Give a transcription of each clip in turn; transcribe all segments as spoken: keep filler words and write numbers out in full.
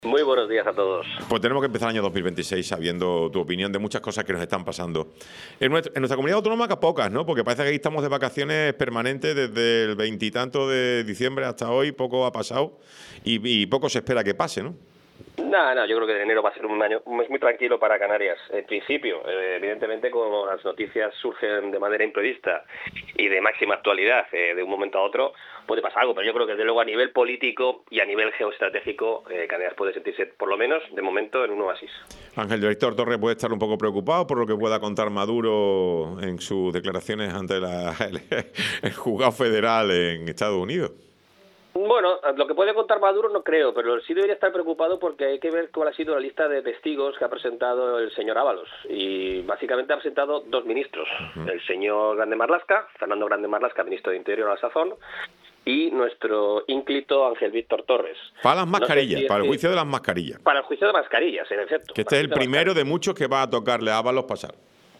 Muy buenos días a todos. Pues tenemos que empezar el año dos mil veintiséis sabiendo tu opinión de muchas cosas que nos están pasando. En nuestra, en nuestra comunidad autónoma, que pocas, ¿no? Porque parece que aquí estamos de vacaciones permanentes desde el veintitanto de diciembre hasta hoy, poco ha pasado y, y poco se espera que pase, ¿no? No, no, yo creo que enero va a ser un año un mes muy tranquilo para Canarias. En principio, eh, evidentemente, como las noticias surgen de manera imprevista y de máxima actualidad eh, de un momento a otro, puede pasar algo, pero yo creo que desde luego a nivel político y a nivel geoestratégico, eh, Canarias puede sentirse, por lo menos, de momento, en un oasis. Ángel, Víctor Torres puede estar un poco preocupado por lo que pueda contar Maduro en sus declaraciones ante la, el, el juzgado federal en Estados Unidos. Bueno, lo que puede contar Maduro no creo, pero sí debería estar preocupado porque hay que ver cuál ha sido la lista de testigos que ha presentado el señor Ábalos. Y básicamente ha presentado dos ministros, uh-huh. el señor Grande Marlaska, Fernando Grande Marlaska, ministro de Interior a la sazón, y nuestro ínclito Ángel Víctor Torres. Para las mascarillas, no sé si para el juicio de las mascarillas. Para el juicio de mascarillas, en efecto. Que este es el primero de muchos que va a tocarle a Ábalos pasar.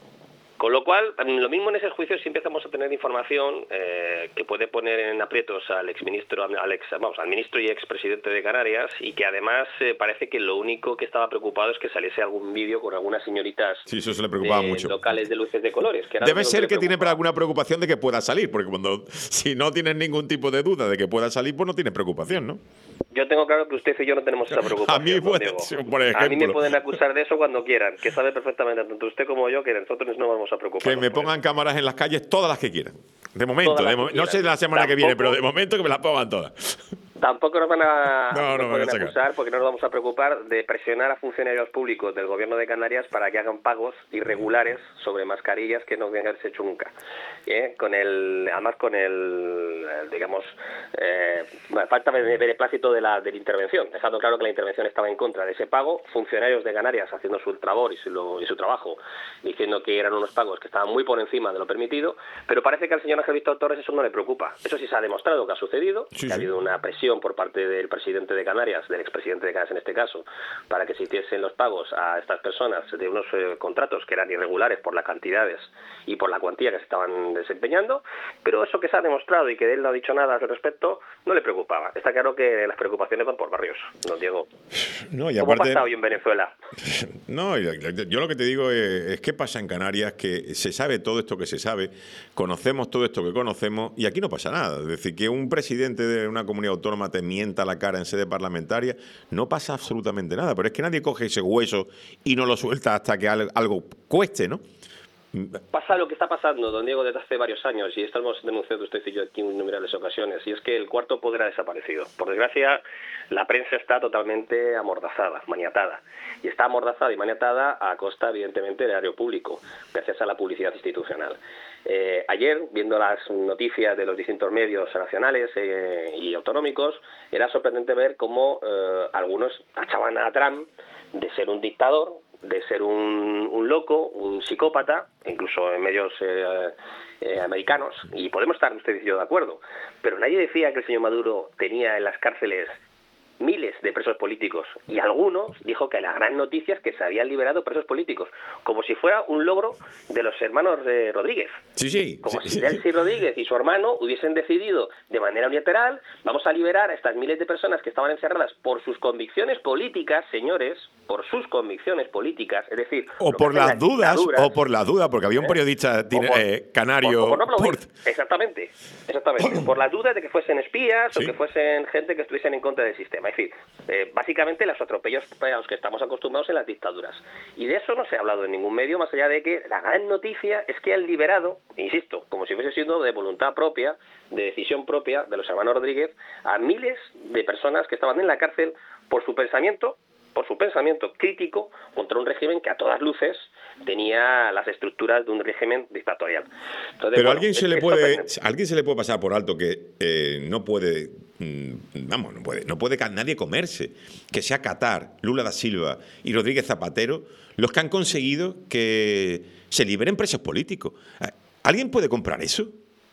Con lo cual, lo mismo en ese juicio si empezamos a tener información eh, que puede poner en aprietos al exministro, al ex, vamos, al ministro y expresidente de Canarias, y que además eh, parece que lo único que estaba preocupado es que saliese algún vídeo con algunas señoritas sí, eso se le preocupaba de mucho. locales de luces de colores. Que Debe ser que, que tiene alguna preocupación de que pueda salir, porque cuando si no tienes ningún tipo de duda de que pueda salir, pues no tienes preocupación, ¿no? Yo tengo claro que usted y yo no tenemos esa preocupación. A mí, puede, por ejemplo, a mí me pueden acusar de eso cuando quieran, que sabe perfectamente tanto usted como yo que nosotros no vamos a preocupar. Que me pongan cámaras en las calles todas las que quieran. De momento, de mo no sé la semana Tampoco, que viene, pero de momento que me las pongan todas. Tampoco nos van a, no, no nos pueden acusar, porque no nos vamos a preocupar de presionar a funcionarios públicos del gobierno de Canarias para que hagan pagos irregulares sobre mascarillas que no deben haberse hecho nunca. ¿Eh? Con el, además con el, digamos, eh, falta de beneplácito de la, de la intervención, dejando claro que la intervención estaba en contra de ese pago, funcionarios de Canarias haciendo su labor y su, y su trabajo, diciendo que eran unos pagos que estaban muy por encima de lo permitido, pero parece que al señor Ángel Víctor Torres eso no le preocupa. Eso sí se ha demostrado que ha sucedido, sí, que sí. ha habido una presión por parte del presidente de Canarias, del expresidente de Canarias en este caso, para que se hiciesen los pagos a estas personas de unos eh, contratos que eran irregulares por las cantidades y por la cuantía que se estaban desempeñando, pero eso que se ha demostrado y que él no ha dicho nada al respecto, no le preocupaba. Está claro que las preocupaciones van por barrios, don Diego. No, y ¿Cómo aparte, pasa hoy en Venezuela? No, yo lo que te digo es, es qué pasa en Canarias, que se sabe todo esto que se sabe, conocemos todo esto que conocemos y aquí no pasa nada. Es decir, que un presidente de una comunidad autónoma te mienta la cara en sede parlamentaria, no pasa absolutamente nada. Pero es que nadie coge ese hueso y no lo suelta hasta que algo cueste, ¿no? Pasa lo que está pasando, don Diego, desde hace varios años, y estamos denunciando usted y yo aquí en innumerables ocasiones, y es que el cuarto poder ha desaparecido. Por desgracia, la prensa está totalmente amordazada, maniatada, y está amordazada y maniatada a costa, evidentemente, del erario público, gracias a la publicidad institucional. Eh, ayer, viendo las noticias de los distintos medios nacionales eh, y autonómicos, era sorprendente ver cómo eh, algunos tachaban a Trump de ser un dictador, de ser un, un loco, un psicópata, incluso en medios eh, eh, americanos, y podemos estar usted y yo de acuerdo, pero nadie decía que el señor Maduro tenía en las cárceles miles de presos políticos, y algunos dijo que la gran noticia es que se habían liberado presos políticos, como si fuera un logro de los hermanos de Rodríguez. Sí, sí. Como sí, si sí, Delcy sí. Rodríguez y su hermano hubiesen decidido de manera unilateral, vamos a liberar a estas miles de personas que estaban encerradas por sus convicciones políticas, señores, por sus convicciones políticas, es decir... O por las dudas, o por las dudas, porque había un periodista ¿eh? por, eh, canario... Por, por no por... Exactamente, exactamente. Por las dudas de que fuesen espías ¿sí? o que fuesen gente que estuviesen en contra del sistema. Es decir, eh, básicamente los atropellos a los que estamos acostumbrados en las dictaduras. Y de eso no se ha hablado en ningún medio, más allá de que la gran noticia es que han liberado, insisto, como si fuese siendo de voluntad propia, de decisión propia de los hermanos Rodríguez, a miles de personas que estaban en la cárcel por su pensamiento, por su pensamiento crítico contra un régimen que a todas luces tenía las estructuras de un régimen dictatorial. Entonces, Pero bueno, alguien se es, le es puede, a alguien se le puede pasar por alto que eh, no puede, mmm, vamos, no puede, no puede nadie comerse que sea Qatar, Lula da Silva y Rodríguez Zapatero los que han conseguido que se liberen presos políticos. ¿Alguien puede comprar eso?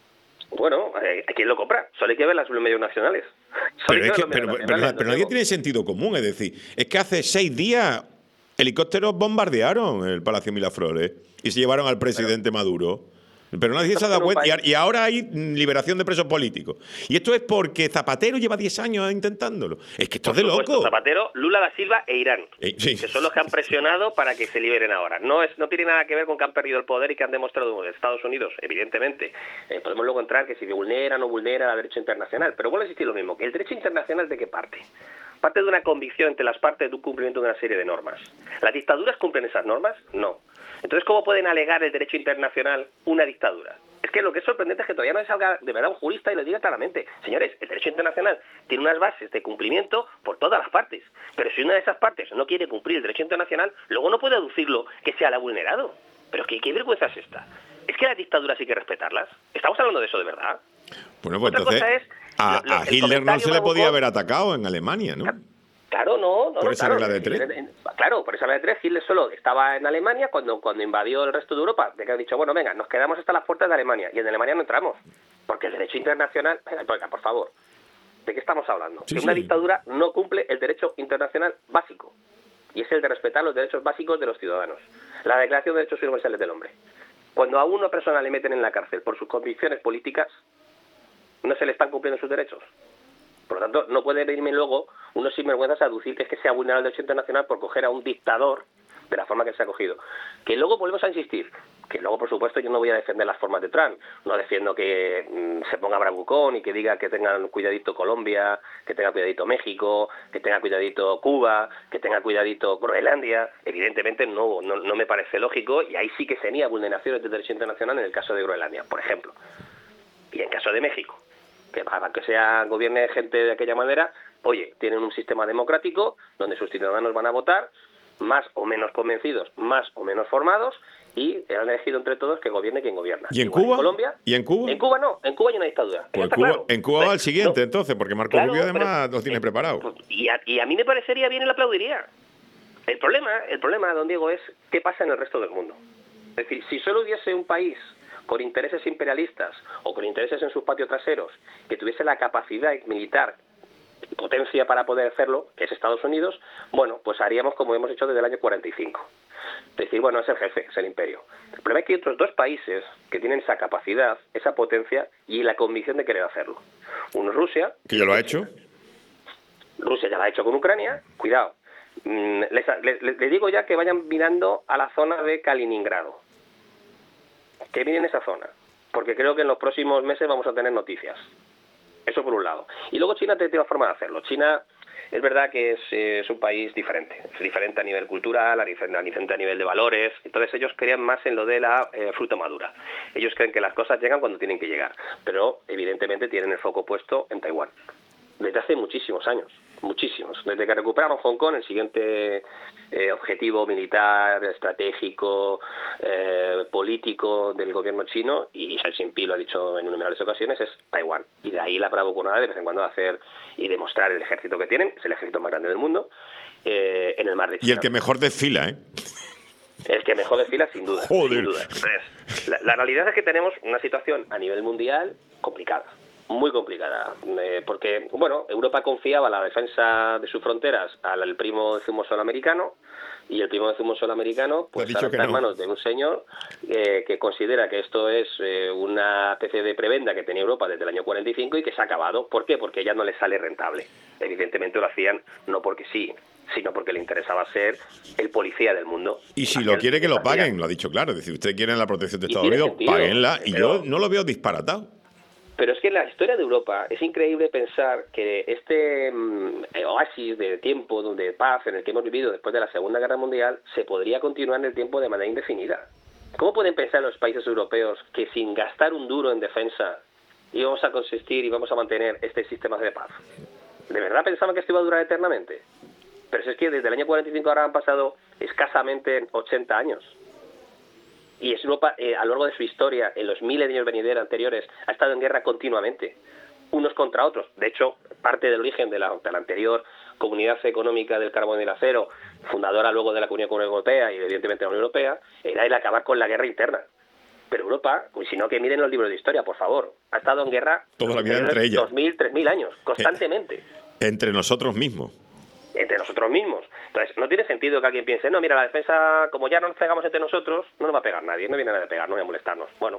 Bueno, eh, ¿a quién lo compra? Solo hay que ver los medios nacionales. Pero, es que, pero, pero, pero, pero nadie tiene sentido común, es decir, es que hace seis días helicópteros bombardearon el Palacio Miraflores y se llevaron al presidente pero, Maduro. Pero nadie se ha dado cuenta. Y ahora hay liberación de presos políticos. Y esto es porque Zapatero lleva diez años intentándolo. Es que esto es de loco. Zapatero, Lula da Silva e Irán, eh, sí. que son los que han presionado para que se liberen ahora. No es, no tiene nada que ver con que han perdido el poder y que han demostrado en Estados Unidos, evidentemente. Eh, podemos luego entrar que si vulnera o no vulnera el derecho internacional. Pero vuelve a existir lo mismo. ¿Que el derecho internacional de qué parte? Parte de una convicción entre las partes de un cumplimiento de una serie de normas. ¿Las dictaduras cumplen esas normas? No. Entonces, ¿cómo pueden alegar el derecho internacional una dictadura? Es que lo que es sorprendente es que todavía no salga de verdad un jurista y lo diga claramente. Señores, el derecho internacional tiene unas bases de cumplimiento por todas las partes. Pero si una de esas partes no quiere cumplir el derecho internacional, luego no puede aducirlo que sea la vulnerado. Pero ¿qué, qué vergüenza es esta? ¿Es que las dictaduras hay que respetarlas? ¿Estamos hablando de eso de verdad? Bueno, pues Otra entonces cosa es, a, lo, lo, a Hitler no se le podía haber atacado en Alemania, ¿no? Claro, no. no por no, esa claro, regla de tres. Claro, por esa regla de tres, Hitler solo estaba en Alemania cuando, cuando invadió el resto de Europa. De que ha dicho, bueno, venga, nos quedamos hasta las puertas de Alemania. Y en Alemania no entramos. Porque el derecho internacional... Venga, por favor, ¿de qué estamos hablando? Sí, que sí. una dictadura no cumple el derecho internacional básico. Y es el de respetar los derechos básicos de los ciudadanos. La Declaración de Derechos Universales del Hombre. Cuando a una persona le meten en la cárcel por sus convicciones políticas, no se le están cumpliendo sus derechos. Por lo tanto, no puede venirme luego unos sinvergüenzas a aducir que es que se ha vulnerado el derecho internacional por coger a un dictador de la forma que se ha cogido. Que luego volvemos a insistir, que luego, por supuesto, yo no voy a defender las formas de Trump, no defiendo que mmm, se ponga bravucón y que diga que tengan cuidadito Colombia, que tenga cuidadito México, que tenga cuidadito Cuba, que tenga cuidadito Groenlandia. Evidentemente no, no, no me parece lógico, y ahí sí que sería vulneraciones del derecho internacional en el caso de Groenlandia, por ejemplo. Y en caso de México, que para que sea gobierne gente de aquella manera, oye, tienen un sistema democrático donde sus ciudadanos van a votar, más o menos convencidos, más o menos formados, y han elegido entre todos que gobierne quien gobierna. ¿Y en Igual Cuba? En Colombia. ¿Y en Cuba? En Cuba no, en Cuba hay una dictadura. Pues Cuba, Cuba, en Cuba va al siguiente, no. entonces, porque Marco Claro, Rubio además pero, los tiene eh, preparados. Y a, y a mí me parecería bien y le aplaudiría. El problema, el problema, don Diego, es qué pasa en el resto del mundo. Es decir, si solo hubiese un país con intereses imperialistas o con intereses en sus patios traseros que tuviese la capacidad militar, potencia para poder hacerlo, que es Estados Unidos, bueno, pues haríamos como hemos hecho desde el año cuarenta y cinco. Es decir, bueno, es el jefe, es el imperio. El problema es que hay otros dos países que tienen esa capacidad, esa potencia y la convicción de querer hacerlo. Uno es Rusia. Que ya lo ha hecho. Rusia ya lo ha hecho con Ucrania. Cuidado. Les, les, les digo ya que vayan mirando a la zona de Kaliningrado. Que miren esa zona. Porque creo que en los próximos meses vamos a tener noticias. Eso por un lado. Y luego China tiene una forma de hacerlo. China es verdad que es, eh, es un país diferente. Es diferente a nivel cultural, a diferente a nivel de valores. Entonces ellos crean más en lo de la eh, fruta madura. Ellos creen que las cosas llegan cuando tienen que llegar. Pero evidentemente tienen el foco puesto en Taiwán. Desde hace muchísimos años. Muchísimos. Desde que recuperaron Hong Kong, el siguiente eh, objetivo militar, estratégico, eh, político del gobierno chino, y Xi Jinping lo ha dicho en innumerables ocasiones, es Taiwán. Y de ahí la bravuconada de vez en cuando hacer y demostrar el ejército que tienen, es el ejército más grande del mundo, eh, en el mar de China. Y el que mejor desfila, ¿eh? El que mejor desfila, sin duda. Joder. Sin duda. Entonces, la, la realidad es que tenemos una situación a nivel mundial complicada. Muy complicada, eh, porque, bueno, Europa confiaba la defensa de sus fronteras al primo de zumo solamericano, y el primo de zumo solamericano pues ahora está en manos de un señor eh, que considera que esto es eh, una especie de prebenda que tenía Europa desde el año cuarenta y cinco y que se ha acabado. ¿Por qué? Porque ya no le sale rentable. Evidentemente lo hacían no porque sí, sino porque le interesaba ser el policía del mundo. Y si lo quiere que lo paguen, lo ha dicho claro. Es decir, usted quiere la protección de Estados Unidos, sentido, páguenla. Y pero... yo no lo veo disparatado. Pero es que en la historia de Europa es increíble pensar que este mm, oasis de tiempo, de paz en el que hemos vivido después de la Segunda Guerra Mundial, se podría continuar en el tiempo de manera indefinida. ¿Cómo pueden pensar los países europeos que sin gastar un duro en defensa íbamos a consistir y vamos a mantener este sistema de paz? ¿De verdad pensaban que esto iba a durar eternamente? Pero si es que desde el año cuarenta y cinco ahora han pasado escasamente ochenta años. Y Europa, eh, a lo largo de su historia, en los milenios venideros anteriores, ha estado en guerra continuamente, unos contra otros. De hecho, parte del origen de la, de la anterior Comunidad Económica del Carbón y el Acero, fundadora luego de la Comunidad Europea y evidentemente la Unión Europea, era el acabar con la guerra interna. Pero Europa, si no que miren los libros de historia, por favor, ha estado en guerra toda la vida entre ellas. dos mil, tres mil años, constantemente. Eh, entre nosotros mismos. Entre nosotros mismos. Entonces, no tiene sentido que alguien piense, no, mira, la defensa, como ya nos pegamos entre nosotros, no nos va a pegar nadie, no viene nadie a pegar, no viene a molestarnos. Bueno,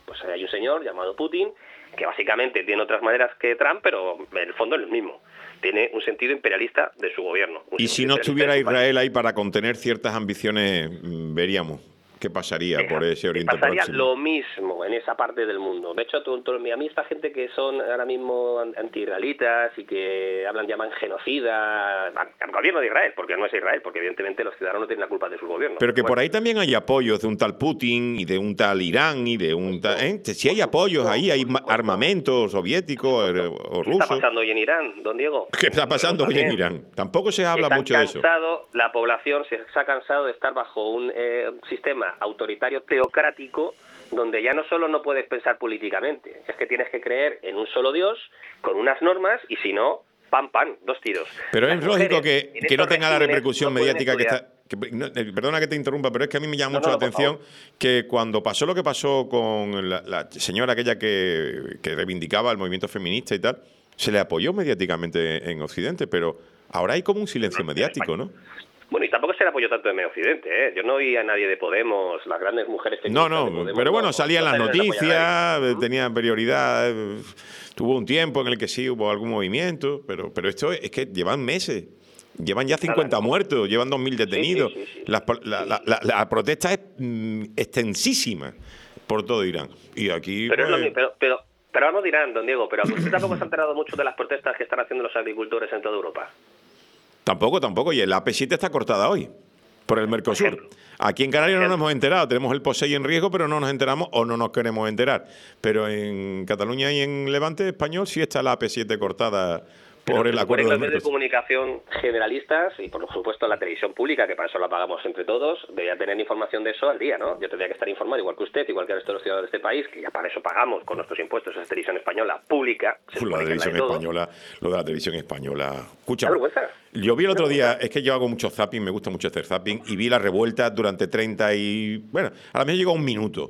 Pues hay un señor llamado Putin que básicamente tiene otras maneras que Trump, pero en el fondo es el mismo. Tiene un sentido imperialista de su gobierno. Y si no estuviera Israel ahí para contener ciertas ambiciones, veríamos qué pasaría Esa, por ese Oriente pasaría Próximo. Lo mismo en esa parte del mundo. De hecho, tú, tú, a mí esta gente que son ahora mismo anti-israelitas y que hablan, llaman genocida al gobierno de Israel, porque no es Israel, porque evidentemente los ciudadanos no tienen la culpa de su gobierno. Pero que bueno, por ahí también hay apoyos de un tal Putin y de un tal Irán y de un tal... ¿eh? Si hay apoyos ahí, hay armamento soviético o ruso. ¿Qué está pasando hoy en Irán, don Diego? ¿Qué está pasando hoy en Irán? Tampoco se habla mucho de eso. La población se, se ha cansado de estar bajo un eh, sistema autoritario teocrático donde ya no solo no puedes pensar políticamente, es que tienes que creer en un solo Dios con unas normas y si no, pam, pam, dos tiros. Pero Las es lógico que, que no tenga la repercusión no mediática que está... Que, no, perdona que te interrumpa, pero es que a mí me llama no, mucho no, la atención que cuando pasó lo que pasó con la, la señora aquella que, que reivindicaba el movimiento feminista y tal, se le apoyó mediáticamente en Occidente, pero ahora hay como un silencio mediático, ¿no? Bueno, y tampoco se le apoyó tanto en medio Occidente, ¿eh? Yo no oí a nadie de Podemos, las grandes mujeres feministas. No, no, Podemos, pero bueno, no, salían no las noticias, tenían prioridad, tuvo un tiempo en el que sí hubo algún movimiento, pero, pero esto es que llevan meses. Llevan ya cincuenta Nada. muertos, llevan dos mil detenidos. Sí, sí, sí, sí. La, la, la, la, la protesta es mm, extensísima por todo Irán. Y aquí. Pero, pues... es lo, pero, pero, pero vamos de Irán, don Diego, pero usted tampoco se ha enterado mucho de las protestas que están haciendo los agricultores en toda Europa. Tampoco, tampoco. Y el A P siete está cortada hoy por el Mercosur. Aquí en Canarias no nos hemos enterado. Tenemos el POSEI en riesgo, pero no nos enteramos o no nos queremos enterar. Pero en Cataluña y en Levante español sí está la A P siete cortada por el acuerdo de medios de comunicación generalistas y por supuesto la televisión pública, que para eso la pagamos entre todos, debería tener información de eso al día, ¿no? Yo tendría que estar informado, igual que usted, igual que el resto de los ciudadanos de este país, que ya para eso pagamos con nuestros impuestos esa televisión española pública. Lo de la televisión de española, lo de la televisión española. Escúchame, yo vi el otro día, es que yo hago mucho zapping, me gusta mucho hacer zapping, y vi la revuelta durante treinta y... Bueno, a la mejor llegó un minuto.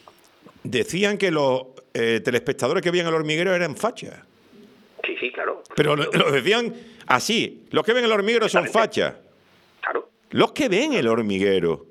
Decían que los eh, telespectadores que veían El Hormiguero eran fachas. Sí, sí, claro. Pero lo, lo decían así. Los que ven El Hormiguero son fachas. Claro. Los que ven El Hormiguero.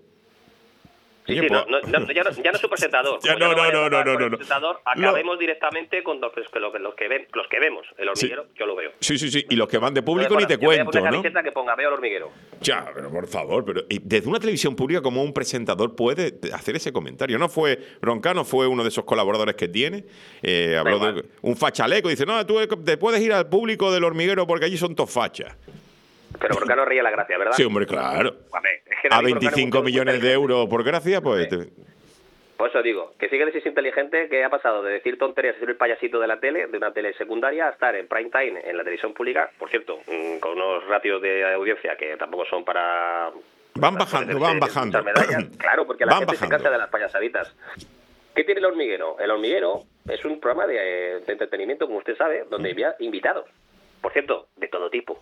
Sí, sí, no, no, no, ya, no, ya no es su presentador. Ya, no, no, no, no, no, no, no. Presentador, acabemos no. directamente con los, los, los que ven, los que vemos El Hormiguero, sí. Yo lo veo. Sí, sí, sí. Y los que van de público ni te cuento, voy a poner ¿no? camiseta que ponga Veo El Hormiguero. Ya, pero por favor, pero y desde una televisión pública, como un presentador puede hacer ese comentario? No fue Broncano, fue uno de esos colaboradores que tiene. Eh, habló de un fachaleco. Dice, no, tú te puedes ir al público del Hormiguero porque allí son todos fachas. Pero Broncano ríe la gracia, ¿verdad? Sí, hombre, claro. A, ver, es que a veinticinco millones de euros por gracia, pues... Sí. Te... Por eso digo, que sigue de ser inteligente, que ha pasado de decir tonterías y ser el payasito de la tele, de una tele secundaria, a estar en prime time en la televisión pública, por cierto, con unos ratios de audiencia que tampoco son para... Van bajando, van bajando. Claro, porque la van gente bajando. se cansa de las payasaditas. ¿Qué tiene El Hormiguero? El Hormiguero es un programa de, de entretenimiento, como usted sabe, donde había invitados. Por cierto, de todo tipo.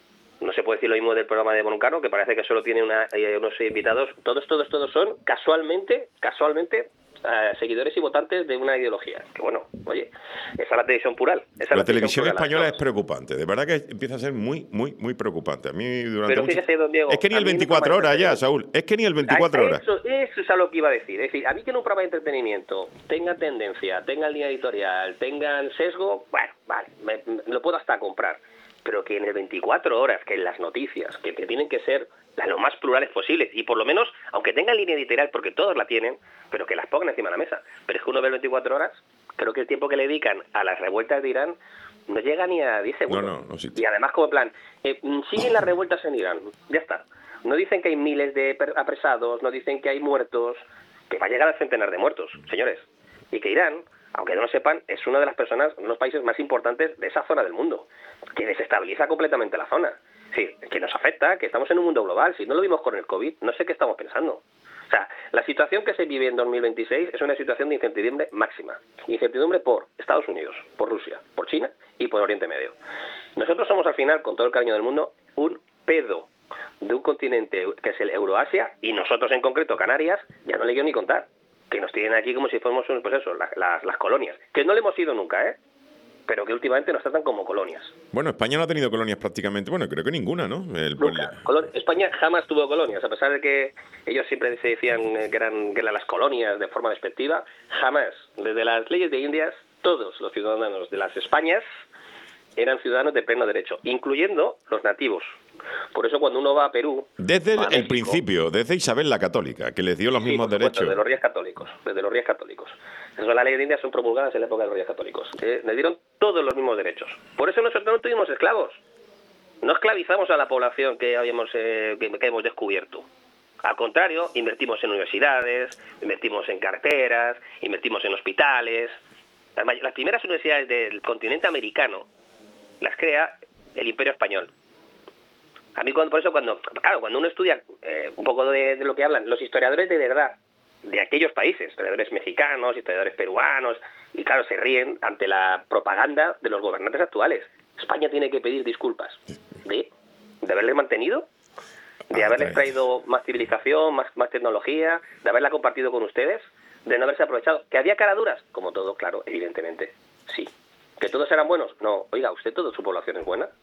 No se puede decir lo mismo del programa de Broncano, que parece que solo tiene una, eh, unos invitados. Todos, todos, todos son casualmente, casualmente, eh, seguidores y votantes de una ideología. Que bueno, oye, esa es la televisión plural. Esa la, la televisión, televisión plural, española es preocupante. De verdad que empieza a ser muy, muy, muy preocupante. A mí durante Pero mucho... fíjese, don Diego, es que ni el veinticuatro horas ya, Saúl. Es que ni el veinticuatro horas. Eso, eso es a lo que iba a decir. Es decir, a mí que en un programa de entretenimiento tenga tendencia, tenga línea editorial, tengan sesgo, bueno, vale, me, me, lo puedo hasta comprar. Pero que en el veinticuatro horas, que en las noticias, que, que tienen que ser lo más plurales posibles, y por lo menos, aunque tengan línea editorial, porque todos la tienen, pero que las pongan encima de la mesa. Pero es que uno ve el veinticuatro horas, creo que el tiempo que le dedican a las revueltas de Irán no llega ni a diez segundos. No, no, no, sí. Y además, como en plan, eh, siguen las revueltas en Irán, ya está. No dicen que hay miles de apresados, no dicen que hay muertos, que va a llegar al centenar de muertos, señores. Y que Irán, aunque no lo sepan, es una de las personas, uno de los países más importantes de esa zona del mundo, que desestabiliza completamente la zona. Sí, que nos afecta, que estamos en un mundo global. Si no lo vimos con el COVID, no sé qué estamos pensando. O sea, la situación que se vive en dos mil veintiséis es una situación de incertidumbre máxima. Incertidumbre por Estados Unidos, por Rusia, por China y por Oriente Medio. Nosotros somos al final, con todo el cariño del mundo, un pedo de un continente que es el Euroasia, y nosotros en concreto, Canarias, ya no le quiero ni contar. Que nos tienen aquí como si fuéramos, pues eso, las, las, las colonias. Que no le hemos ido nunca, ¿eh? pero que últimamente nos tratan como colonias. Bueno, España no ha tenido colonias prácticamente, bueno, creo que ninguna, ¿no? El, Nunca. Colon- España jamás tuvo colonias, a pesar de que ellos siempre se decían que eran, que eran las colonias de forma despectiva, jamás. Desde las leyes de Indias, todos los ciudadanos de las Españas eran ciudadanos de pleno derecho, incluyendo los nativos. Por eso cuando uno va a Perú... Desde el, a el México, principio, desde Isabel la Católica, que les dio los sí, mismos por supuesto, derechos. desde los reyes católicos, desde los reyes católicos. Eso, las leyes de India son promulgadas en la época de los reyes católicos. Eh, les dieron todos los mismos derechos. Por eso nosotros no tuvimos esclavos. No esclavizamos a la población que habíamos eh, que, que hemos descubierto. Al contrario, invertimos en universidades, invertimos en carreteras, invertimos en hospitales. Las, may- las primeras universidades del continente americano las crea el Imperio Español. A mí, cuando, por eso, cuando claro, cuando uno estudia eh, un poco de, de lo que hablan los historiadores de verdad de aquellos países, historiadores mexicanos, historiadores peruanos, y claro, se ríen ante la propaganda de los gobernantes actuales. España tiene que pedir disculpas de, de haberle mantenido, de haberles traído más civilización, más, más tecnología, de haberla compartido con ustedes, de no haberse aprovechado. ¿Que había caraduras? Como todo, claro, evidentemente, sí. ¿Que todos eran buenos? No. Oiga, ¿usted toda su población es buena?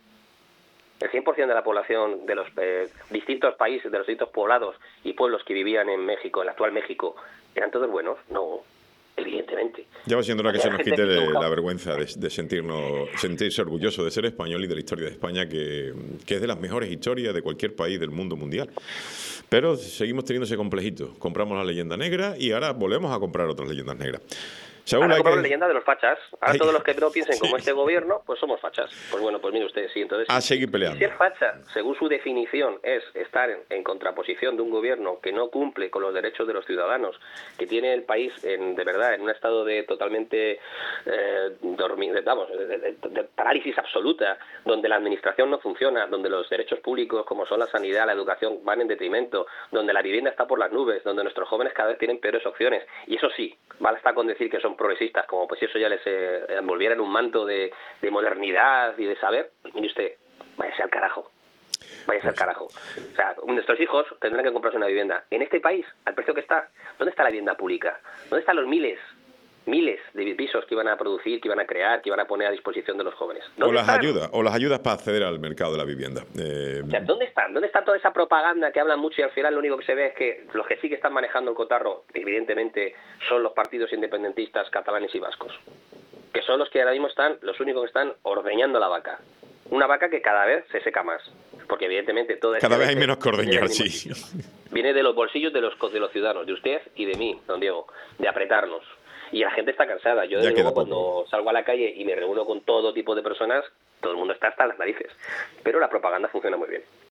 El cien por ciento de la población de los eh, distintos países, de los distintos poblados y pueblos que vivían en México, en el actual México, ¿eran todos buenos? No, evidentemente. Ya va siendo hora que se nos quite Gente que la vergüenza de, de sentirnos, sentirse orgulloso de ser español y de la historia de España, que, que es de las mejores historias de cualquier país del mundo mundial. Pero seguimos teniendo ese complejito. Compramos la leyenda negra y ahora volvemos a comprar otras leyendas negras. Saúl, Ahora hay como que... la leyenda de los fachas. Ahora Ay, todos los que no piensen sí. como este gobierno, pues somos fachas. Pues bueno, pues mire usted, sí, entonces... A seguir peleando. Si ser facha, según su definición, es estar en, en contraposición de un gobierno que no cumple con los derechos de los ciudadanos, que tiene el país, en, de verdad, en un estado de totalmente eh, dormi- de, vamos, de, de- de parálisis absoluta, donde la administración no funciona, donde los derechos públicos, como son la sanidad, la educación, van en detrimento, donde la vivienda está por las nubes, donde nuestros jóvenes cada vez tienen peores opciones. Y eso sí, basta con decir que son progresistas, como pues si eso ya les eh, envolviera en un manto de, de modernidad y de saber. Mire usted, váyase al carajo. Váyase al carajo. O sea, nuestros hijos tendrán que comprarse una vivienda. En este país, al precio que está, ¿dónde está la vivienda pública? ¿Dónde están los miles, miles de pisos que iban a producir, que iban a crear, que iban a poner a disposición de los jóvenes? O ¿Dónde las están? ayudas, o las ayudas para acceder al mercado de la vivienda. Eh, O sea, ¿dónde están? ¿Dónde está toda esa propaganda que hablan mucho y al final lo único que se ve es que los que sí que están manejando el cotarro, evidentemente, son los partidos independentistas catalanes y vascos? Que son los que ahora mismo están, los únicos que están ordeñando la vaca. Una vaca que cada vez se seca más. Porque evidentemente toda cada esta vez hay leche menos que viene ordeñar, del mismo sí. sitio. Viene de los bolsillos de los, de los ciudadanos, de usted y de mí, don Diego, de apretarnos. Y la gente está cansada. Yo, Ya de queda luego, cuando poco. salgo a la calle y me reúno con todo tipo de personas, todo el mundo está hasta las narices. Pero la propaganda funciona muy bien.